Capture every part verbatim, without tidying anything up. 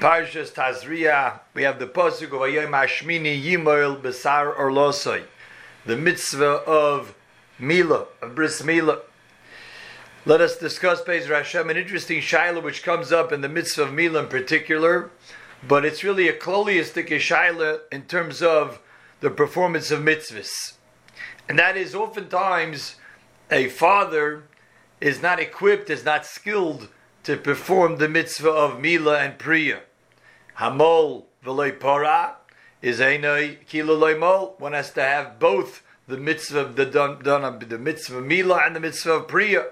Parshas Tazria, we have the pasuk of Vayom Hashmini Yimoil Besar Orlosoi, the mitzvah of Mila, of Bris Mila. Let us discuss, Be'ez Hashem, an interesting shaila which comes up in the mitzvah of Mila in particular, but it's really a kloliistic shaila in terms of the performance of mitzvahs. And that is, oftentimes, a father is not equipped, is not skilled to perform the mitzvah of Mila and Priya. Hamol v'loy para is einoi kilo loy mol. One has to have both the mitzvah of the done, done the mitzvah of Mila and the mitzvah of Priya.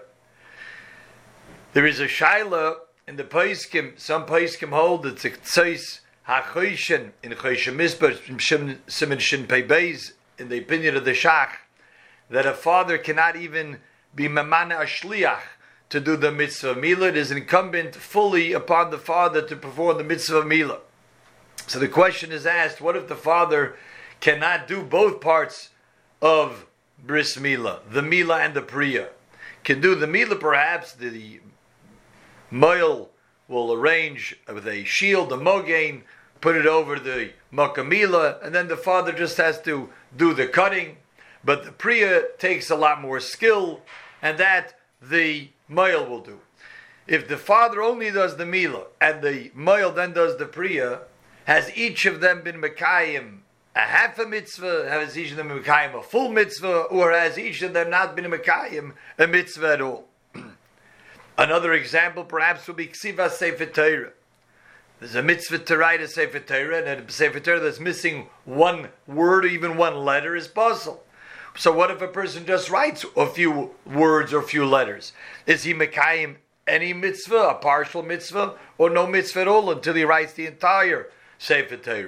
There is a shaila in the Paiskim. Some Paiskim hold that the tzais hachoishen in Choishem Mizpah Siman Shin Pei Beis, in the opinion of the Shach, that a father cannot even be mamana a shliach to do the mitzvah of Mila. It is incumbent fully upon the father to perform the mitzvah of Mila. So the question is asked, what if the father cannot do both parts of Bris Mila, the Mila and the Priya? Can do the Mila, perhaps the male will arrange with a shield, a mogain, put it over the Makamila, and then the father just has to do the cutting. But the Priya takes a lot more skill, and that the male will do. If the father only does the Mila, and the male then does the Priya, has each of them been Mekayim a half a mitzvah, has each of them been Mekayim a full mitzvah, or has each of them not been Mekayim a mitzvah at all? Another example perhaps would be Ksiva Sefer Torah. There's a mitzvah to write a Sefer Torah, and a Sefer Torah that's missing one word or even one letter is puzzle. So what if a person just writes a few words or a few letters? Is he Mekayim any mitzvah, a partial mitzvah, or no mitzvah at all until he writes the entire Sefer Torah?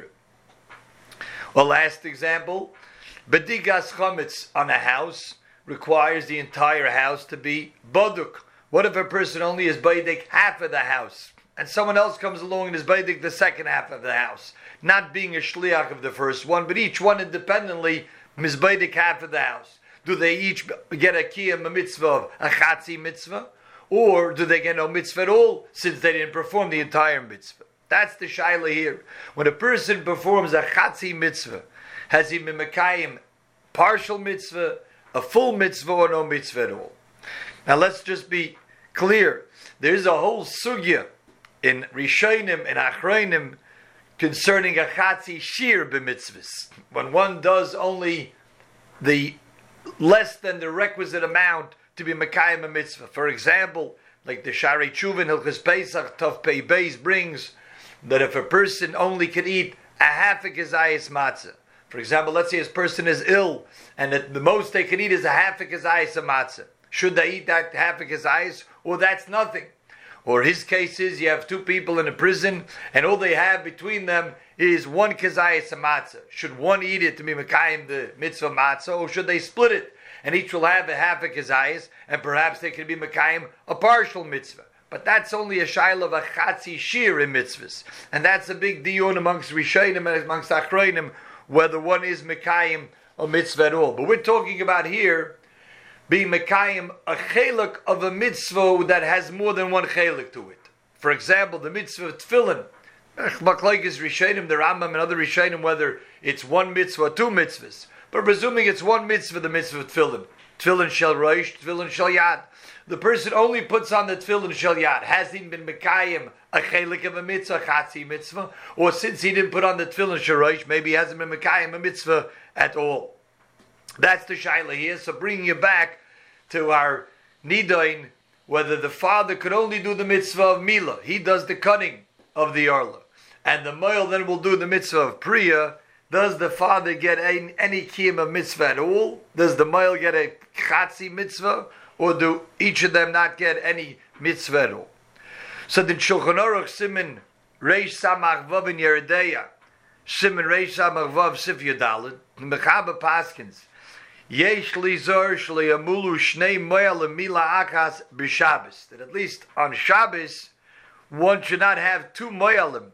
Well, last example, Bedigas Chametz on a house requires the entire house to be Boduk. What if a person only is Baidik half of the house, and someone else comes along and is Baidik the second half of the house, not being a shliach of the first one, but each one independently Mizbaidik half of the house? Do they each get a kiyam, a mitzvah of a chatzi mitzvah? Or do they get no mitzvah at all, since they didn't perform the entire mitzvah? That's the shaila here. When a person performs a chatzi mitzvah, has he been mekayim partial mitzvah, a full mitzvah, or no mitzvah at all? Now let's just be clear. There's a whole sugya in Rishonim and Achronim concerning a chatzi shir b'mitzvahs, when one does only the less than the requisite amount to be mekayim a mitzvah. For example, like the Shari Chuvin Hilchos Pesach Tov Pei Beis brings, that if a person only can eat a half a gezayis matzah, for example, let's say this person is ill, and at the most they can eat is a half a gezayis of matzah. Should they eat that half a gezayis, or that's nothing? Or his case is, you have two people in a prison, and all they have between them is one kezayis of matzah. Should one eat it to be mekayim the mitzvah matzah, or should they split it, and each will have a half a kezayis, and perhaps they could be mekayim a partial mitzvah? But that's only a shaila of a chatzi shir in mitzvahs, and that's a big diyun amongst Rishonim and amongst Achronim, whether one is mekayim a mitzvah at all. But we're talking about here being mekayim a chelik of a mitzvah that has more than one chelik to it. For example, the mitzvah of tefillin. Machlokes Rishonim, the Rambam and other Rishonim, whether it's one mitzvah or two mitzvahs. But presuming it's one mitzvah, the mitzvah of tefillin. Tefillin shel roish, tefillin shel yad. The person only puts on the tefillin shel yad. Has he been mekayim a chelik of a mitzvah, chatzi mitzvah? Or since he didn't put on the tefillin shel roish, maybe he hasn't been mekayim a mitzvah at all. That's the shaila here. So bringing you back to our nidain, whether the father could only do the mitzvah of Mila, he does the cutting of the arla, and the male then will do the mitzvah of Priya. Does the father get any, any kiyum of mitzvah at all? Does the male get a chatzi mitzvah, or do each of them not get any mitzvah at all? So the Shulchan Aruch Siman Reish Samach Vav in Yeredeya, Siman Reish Samach Vav Sif Yudalid, the Mechaber Paskins, Yesh lizor shle'amulu shnei moel mila akas b'Shabbos. That at least on Shabbos, one should not have two moelim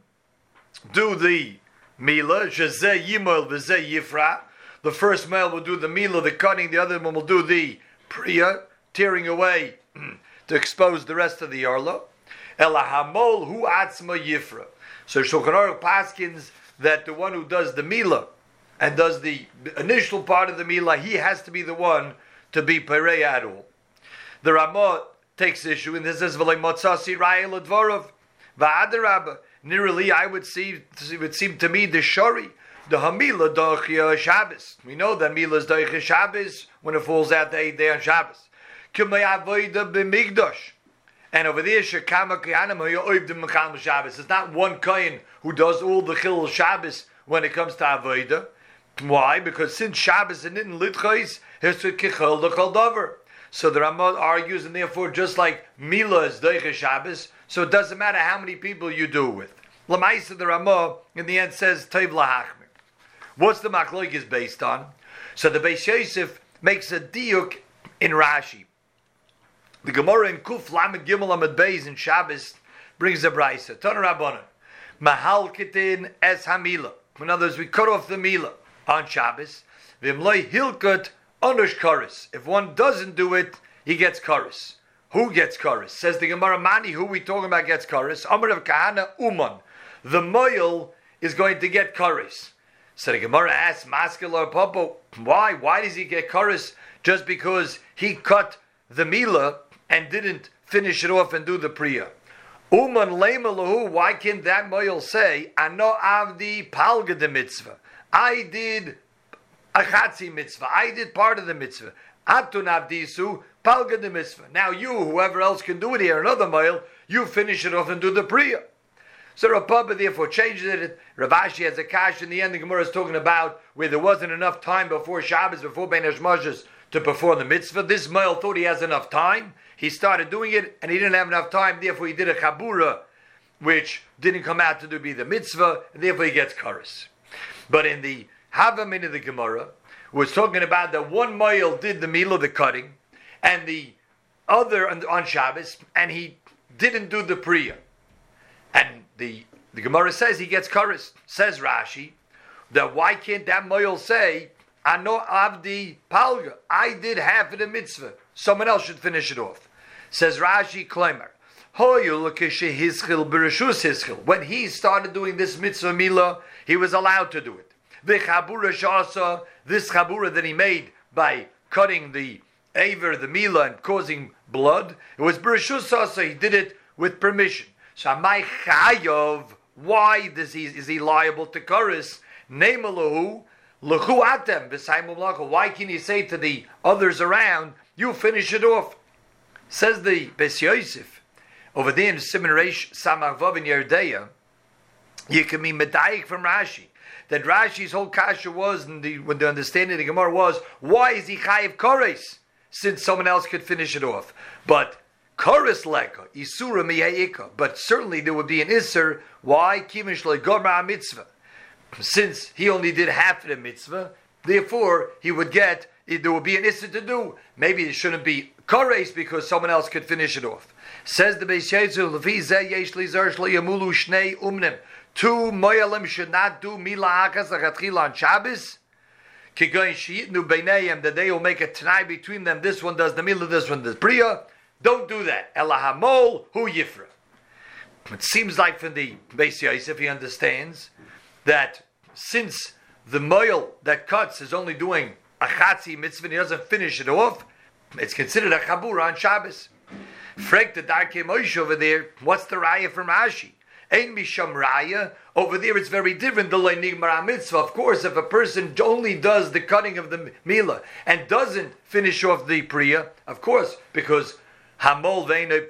do the mila. Shezeh yimol v'zeh yifra. The first moel will do the mila, the cutting. The other one will do the priya, tearing away to expose the rest of the arlo. Ela hamol hu atzma yifra. So Shulchan Aruch paskins that the one who does the milah and does the initial part of the milah, he has to be the one to be perei at all. The Ramah takes issue, and this says v'lei matzasi raya l'dvarav v'adarabba. Nearly, I would see it would seem to me the shari, the hamila dochia Shabbos. We know that milah is dochia Shabbos when it falls out the eighth day on Shabbos. K'may avoida b'migdosh. And over there, shekama kayanim ha'yoivdim mechal Shabbos. It's not one kohen who does all the chil Shabbos when it comes to avoida. Why? Because since Shabbos and in litchais, it's to kichol the kol davar. So the Ramah argues, and therefore, just like milah is doiche Shabbos, so it doesn't matter how many people you do it with. Lamaisa, the Ramah in the end says teiv lahachmir. What's the machlokes based on? So the Beis Yosef makes a diuk in Rashi. The Gemara in Kuf Lamed Gimel Lamed Beis in Shabbos brings a brayso. Tana Rabbanan, mahal kitin es hamila. In other words, we cut off the milah on Shabbos. V'imloi hilkot onush karis. If one doesn't do it, he gets karis. Who gets karis? Says the Gemara Mani, who we talking about gets karis? Amar of Kahana Uman. The moil is going to get karis. So the Gemara asks, Maskil or Popo, why? Why does he get karis? Just because he cut the milah and didn't finish it off and do the priya. Uman lema lahu, why can't that moil say, Ano avdi palga de mitzvah? I did a chatzi mitzvah. I did part of the mitzvah. Atun avdisu palga de mitzvah. Now you, whoever else can do it here, another moil, you finish it off and do the priya. So Rav Papa therefore changes it. Rav Ashi has a kash in the end. The Gemara is talking about where there wasn't enough time before Shabbos, before Bein Hashmashas, to perform the mitzvah. This moil thought he has enough time. He started doing it, and he didn't have enough time. Therefore, he did a chabura, which didn't come out to do be the mitzvah, and therefore he gets kares. But in the Havamin of the Gemara, was talking about that one moil did the milah, the cutting, and the other on Shabbos, and he didn't do the priya. And the, the Gemara says he gets kares. Says Rashi, that why can't that moil say, Ano avdi palga, I did half of the mitzvah. Someone else should finish it off. Says Rashi, Klemer, when he started doing this mitzvah milah, he was allowed to do it. The chabura shasa, this chabura that he made by cutting the aver, the milah, and causing blood, it was bereshus shasa. He did it with permission. So my chayov, why does he is he liable to kares? Neimalahu lechu atem b'saimum lacha. Why can he say to the others around, you finish it off? Says the Beis Yosef over there in Siman Reish Samach Vav in Yerdeya, you can be medayik from Rashi that Rashi's whole kasha was, and the, when the understanding of the Gemara was, why is he chayiv kares since someone else could finish it off? But kares leka isura miyaika. But certainly there would be an isser. Why? Kivin shloi gomra mitzvah. Since he only did half of the mitzvah, therefore he would get. There would be an issue to do. Maybe it shouldn't be kares because someone else could finish it off. Says the Beis Yosef, Lefi zeh yesh li zar shlo yamulu shnei umnim. Two moyalim should not do milah hakas lachatchila on Shabbos. Kigoyin sheyitnu beinayim, that they will make a t'nai between them. This one does the milah, this one does priya. Don't do that. Ela hamol hu yifra. It seems like from the Beis Yosef he understands that since the moil that cuts is only doing a chatzi mitzvah, and he doesn't finish it off, it's considered a chabura on Shabbos. Frek the Darkei Moshe over there, what's the raya from Rashi? Ein misham raya, over there it's very different, the le'nigmar mitzvah. Of course, if a person only does the cutting of the milah and doesn't finish off the priya, of course, because hamol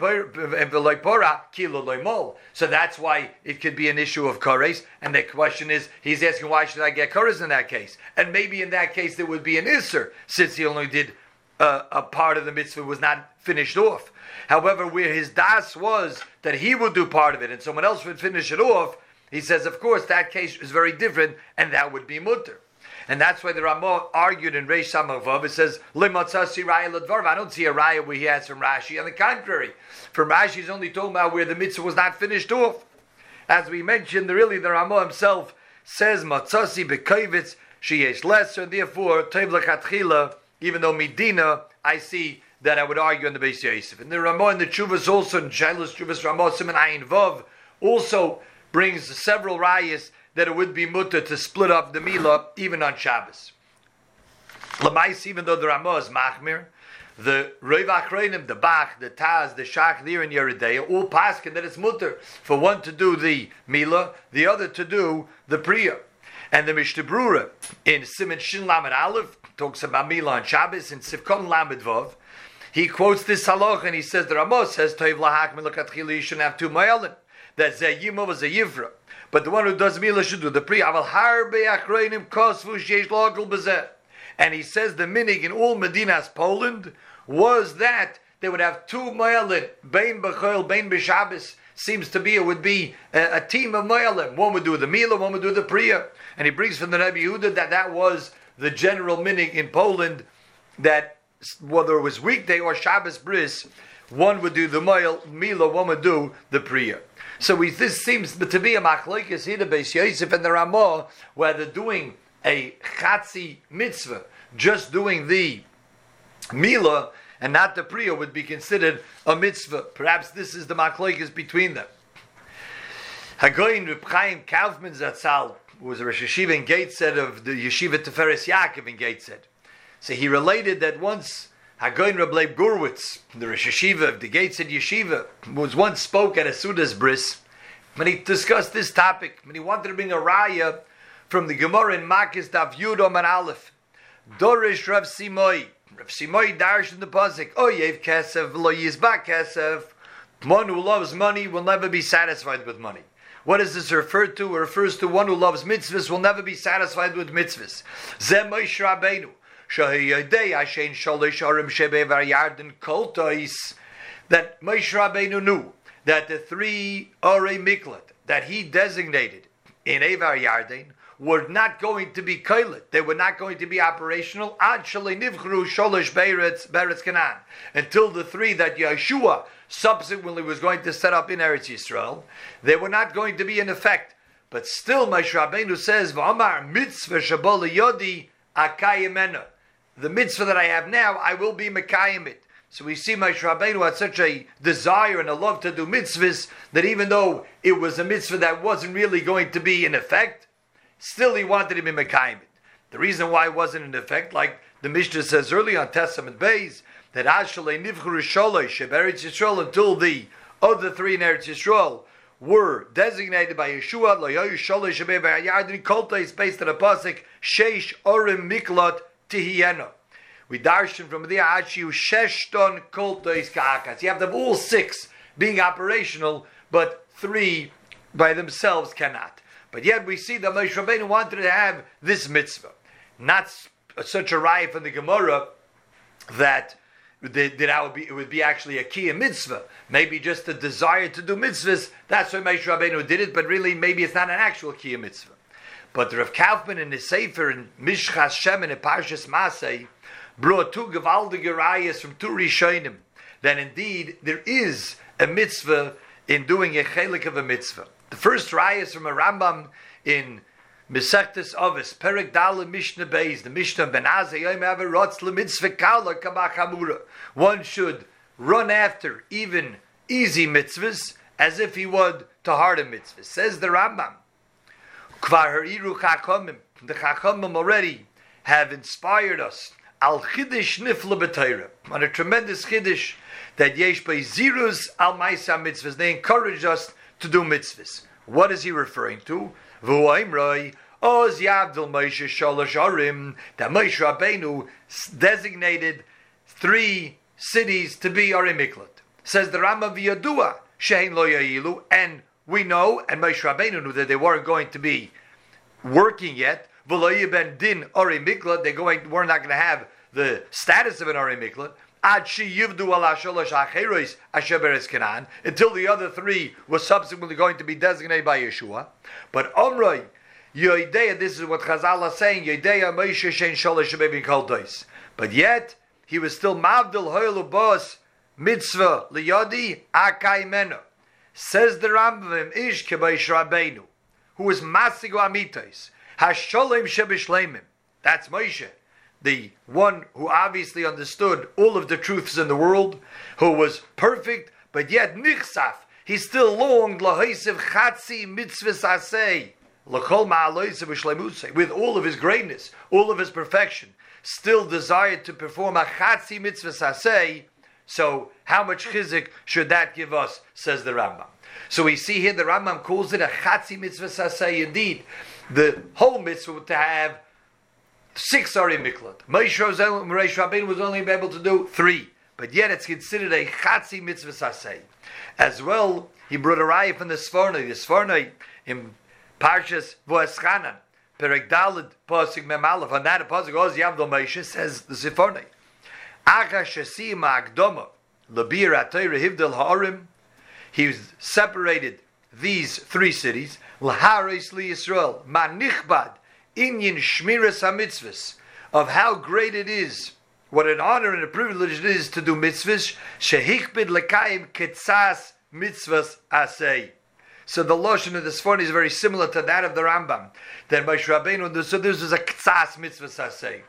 ve'loipora kilo loimol. So that's why it could be an issue of kares. And the question is, he's asking, why should I get kares in that case? And maybe in that case there would be an isser, since he only did uh, a part of the mitzvah was not finished off. However, where his das was that he would do part of it and someone else would finish it off, he says, of course, that case is very different, and that would be mutter. And that's why the Ramah argued in Reish Samach Vav. It says, "Limatzasi raya ladvarv." I don't see a raya where he has from Rashi. On the contrary, from Rashi, he's only talking about where the mitzvah was not finished off. As we mentioned, the, really the Ramah himself says, "Matzasi bekoivitz sheyesh lesser." Therefore, teiv lechatchila. Even though Medina, I see that I would argue on the Beis Yosef. And the Ramah and the Chuvas also, in Shailos Chuvas Ramah Siman Ayin Vav, also brings several rayas that it would be mutter to split up the Milah even on Shabbos. Lamais, even though the Ramah is Machmir, the Reiv Achreinim, the Bach, the Taz, the Shach, the and Yeridea, all paskin that it's mutter for one to do the Milah, the other to do the Priya. And the Mishnah Brura in Siman Shin Lamed Aleph talks about Milah on Shabbos in Sivkon Lamed Vav. He quotes this halach and he says the Ramah says Toiv Lahak Milakatchili, you shouldn't have two Ma'alim. That Zayimov is a Yivra. But the one who does Milah should do the Priya. Aval Harbe Achreinim Kosvu Sheish Logel Bezeh. And he says the minig in all Medinas, Poland, was that they would have two Ma'alim, Bein B'choil, Bein B'Shabbos. Seems to be, it would be a, a team of Ma'alim. One would do the Milah, one would do the Priya. And he brings from the Rebbe Yehuda that that was the general minig in Poland, that whether it was weekday or Shabbos bris, one would do the Milah, one would do the Priya. So we, this seems to be a machlokes here, the Beis Yosef and the Ramah, where they're doing a chatzi mitzvah, just doing the Milah and not the Priya would be considered a mitzvah. Perhaps this is the machlokes between them. Hagoyin Reb Chaim Kaufman Zatzal, who was a Rosh Yeshiva in Gateshead of the Yeshiva Tiferes Yaakov in Gateshead. So he related that once Hagoyin Reb Leib Gurwitz, the Rosh Yeshiva of the Gateshead Yeshiva, was once spoke at a Sudas bris, when he discussed this topic, when he wanted to bring a raya from the Gemara in Makis Daf Yud Omer Aleph. Dorish Rav Simoi. Rav Simoi darsh in the pasuk. Oyev kesef lo yizbak kesef. One who loves money will never be satisfied with money. What does this refer to? It refers to one who loves mitzvahs will never be satisfied with mitzvahs. Zeh Moshe Rabbeinu. Shahiyodei Hashem shalosh arim shebevar yarden koltois. That Moshe Rabbeinu knew that the three Orei Miklat that he designated in Evar Yarden were not going to be koilet. They were not going to be operational ad shalei nivchru sholosh beretz beretz Canaan, until the three that Yeshua subsequently was going to set up in Eretz Yisrael, they were not going to be in effect. But still, Moshe Rabbeinu says, "V'amar mitzvah shabol yodi akayimena." The mitzvah that I have now, I will be mekayim it. So we see Moshe Rabbeinu had such a desire and a love to do mitzvahs that even though it was a mitzvah that wasn't really going to be in effect, still he wanted to be mekayim it. The reason why it wasn't in effect, like the Mishnah says earlier on Testament Beis, that Ashalei Nivchuru Sholosh Eretz Yisrael, until the other three in Eretz Yisrael were designated by Yeshua, Loyoyu Sholosh Eber Yardin Kolta is based on a pasuk Sheish Orim Miklot Tihiyena. We darshan from there Achiu Sheshton Kolta is Ka'akas. You have them all six being operational, but three by themselves cannot. But yet we see that Moshe Rabbeinu wanted to have this mitzvah, not such a raya from the Gemara that that would be, it would be actually a kiyum mitzvah. Maybe just a desire to do mitzvahs. That's why Moshe Rabbeinu did it. But really, maybe it's not an actual kiyum mitzvah. But Rav Kaufman in his sefer in Mishchas Shem and Parshas Masei brought two gewaldige rayas from two Rishonim that indeed there is a mitzvah in doing a chelik of a mitzvah. The first raya is from a Rambam in Mesechtes Avos, Perek Daled Mishnah Beis, the Mishnah Ben Azai Yom Averotz LeMitzvah Kala Kabachamura. One should run after even easy mitzvahs as if he would to harder mitzvahs. Says the Rambam, Kvar Hariru Chachamim, the Chachamim already have inspired us Al Chiddush Nifla B'Torah, on a tremendous Chiddush that Yesh Bei Zirus Al Maisa Mitzvahs. They encourage us to do mitzvahs. What is he referring to? V'oimroi Oz Yavdil Moshe Sholosh Arim, that Moshe Rabbeinu designated three cities to be Orei Miklat. Says the Rambam V'yadua Shein Lo Ya'ilu, and we know, and Moshe Rabbeinu knew that they weren't going to be working yet. V'lo Yiben Din Orei Miklat, they going we're not going to have the status of an Orei Miklat. Ad she yivdu ala sholosh acheros asher beretz Canaan, until the other three were subsequently going to be designated by Yeshua. But Omroi Yoidea, this is what Chazal is saying, Yoidea Moshe shein sholosh bebin koldos. But yet he was still mavdil hoylu bos mitzvah liyodi akaymeno. Says the Rambam ish kebeish Rabbeinu, who was masigu amitos hasholem shebishleimim. That's Moshe, the one who obviously understood all of the truths in the world, who was perfect, but yet nichsaf, he still longed lahaysev chatzi mitzvahs asay l'chol ma'aloysev v'shleimusay, with all of his greatness, all of his perfection, still desired to perform a chatzi mitzvahs asay. So how much chizik should that give us, says the Rambam. So we see here the Rambam calls it a chatzi mitzvahs asay. Indeed, the whole mitzvah to have six Ari Miklat. Moshe Rabbeinu was only able to do three, but yet it's considered a Chatzi Mitzvah Sasei. As well, he brought a raya from the Sfornei. The Sfornei in Parshas V'eschanan, Perek Daled, Pasuk Mem Aleph, on that Pasuk Oz Yavdol Moshe says the Sfornei, Acha Shesi Ma'akdoma, Labir Atayra Hivdel Ha'arim, he separated these three cities, L'haris Li Yisrael, Ma'nichbad, Inyan Shmiras HaMitzvahs, of how great it is, what an honor and a privilege it is to do mitzvahs, Shehichbid Lekayim Ketzas Mitzvahs Asay. So the Lashon of the Sforni is very similar to that of the Rambam. Then Moshe Rabbeinu, so this is a Ketzas Mitzvahs Asay.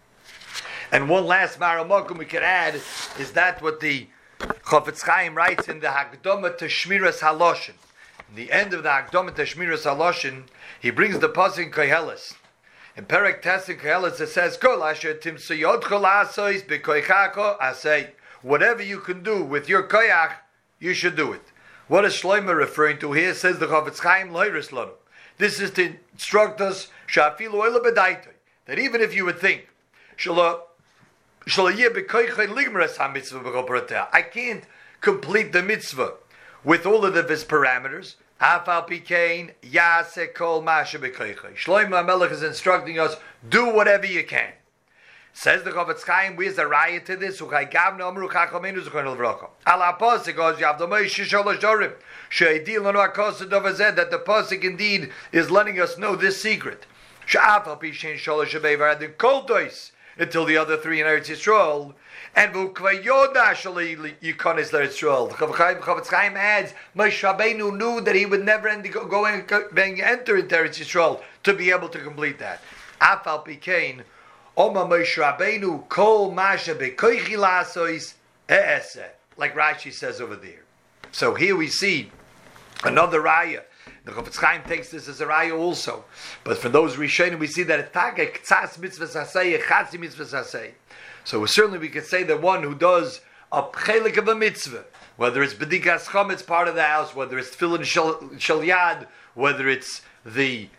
And one last Maramokum we can add is that what the Chofetz Chaim writes in the Hakdama to Shmiras HaLashon. In the end of the Hakdama to Shmiras HaLashon, he brings the pasuk in Koheles. In Perek Tes in Koheles it says, "Kol asher timsu yodcha la'asos b'koichako asay." Whatever you can do with your koyach, you should do it. What is Shlomo referring to here? Says the Chofetz Chaim Loiris Lanu. This is to instruct us shafilu oila b'daitoi, that even if you would think shalo shalo yeh b'koichai ligmeres hamitzvah b'chopratea, I can't complete the mitzvah with all of his parameters. Afal pikein yaseh kol mashe b'koichai. Shlomo HaMelech is instructing us, do whatever you can. Says the Chofetz Chaim, where's the raya to this? Uchay gavna amru chachamenu zuchon l'vrocha. Ala pasuk oz yavdo Moshe shalosh dorim she'idil lanu hakosed dovazed, that the pasuk indeed is letting us know this secret. She'afal pishen shalosh shebeivar adin kol tois, until the other three in Eretz Yisrael. And v'ukvayoda shali yikonis l'Eretz Yisrael. Chofetz Chaim adds, Moshe Rabbeinu knew that he would never end, go and enter into Eretz Yisrael to be able to complete that. Afal pikein Oma Moshe Rabbeinu kol masha bekoichi la'asos e'eseh, like Rashi says over there. So here we see another raya. The Chofetz Chaim takes this as a raya also, but for those Rishonim we see that it's taka k'tzas mitzvah sasei, chatzi mitzvah sasei. So certainly we could say that one who does a chelik of a mitzvah, whether it's bedikas chametz part of the house, whether it's tefillin shel yad, whether it's the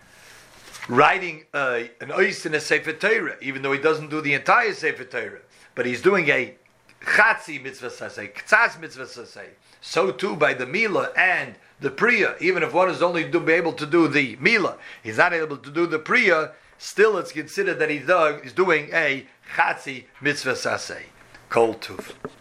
writing uh, an ois in a Sefer Torah, even though he doesn't do the entire Sefer Torah, but he's doing a chatzi mitzvah sasei, k'tzas mitzvah sasei. So too by the Mila and the Priya, even if one is only to be able to do the Mila, he's not able to do the Priya, still it's considered that he's, uh, he's doing a chatzi mitzvah sasei. Kol tuv.